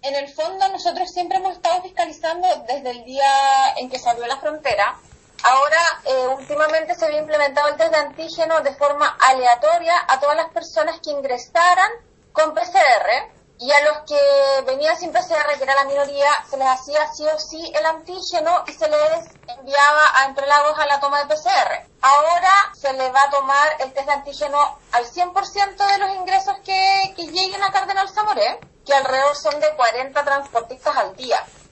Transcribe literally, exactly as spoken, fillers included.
En el fondo nosotros siempre hemos estado fiscalizando desde el día en que salió la frontera. Ahora, eh, últimamente se había implementado el test de antígeno de forma aleatoria a todas las personas que ingresaran con P C R, y a los que venían sin P C R, que era la minoría, se les hacía sí o sí el antígeno y se les enviaba a Entre Lagos a la toma de P C R. Ahora se les va a tomar el test de antígeno al cien por ciento de los ingresos que, que lleguen a Cardenal Zamoré, que alrededor son de cuarenta transportistas al día.